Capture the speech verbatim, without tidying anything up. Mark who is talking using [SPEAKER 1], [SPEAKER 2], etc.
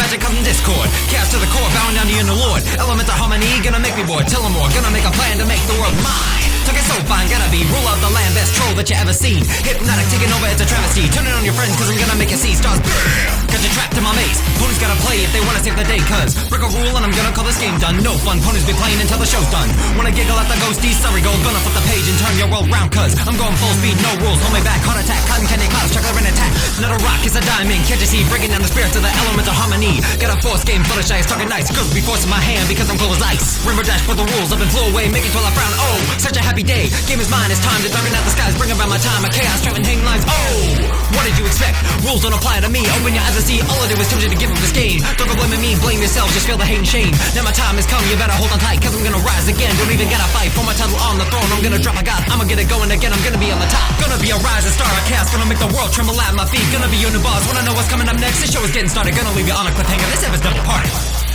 [SPEAKER 1] magic causing discord. Chaos to the core, bowing down to you, no lord. Element of harmony, gonna make me bored. Tell 'em more, gonna make a plan to make the world mine. Took it so fine, gotta be rule of the land, best troll that you ever seen. Hypnotic, taking over, it's a travesty. Turn it on your friends, cause I'm gonna make you see stars. Cause you're trapped in my maze. Ponies gotta play if they wanna save the day, cause break a rule and I'm gonna call this game done. No fun, ponies be playing until the show's done. When I giggle at the ghosties, sorry go, gonna flip the page and turn your world round, cause I'm going full speed, no rules, hold me back, heart attack, cotton candy clouds, chocolate rain attack. Not a rock, it's a diamond, can't you see, breaking down the spirits of the element of harmony. Got a force game, full of shy, talking nice, girls be forcing my hand because I'm cold as ice. Rainbow dash for the rules, up and flew away, make it till I frown, oh, such a happy day, game is mine, it's time to darken out the skies, bring about my time, a chaos, trapping hang lines, oh, what did you expect, rules don't apply to me, open your eyes and see, all I do is tempt you to give up this game, don't go blaming me, blame yourself, just feel the hate and shame, now my time has come, you better hold on tight, cause I'm gonna rise again, don't even gotta fight, for my title on the throne, I'm gonna drop my god, I'ma get it going again, I'm gonna be on the top, gonna be a rising star, a chaos, gonna make the world tremble at my feet, gonna be your new boss, wanna know what's coming up next, this show is getting started, gonna leave you on a cliffhanger, this episode's double party.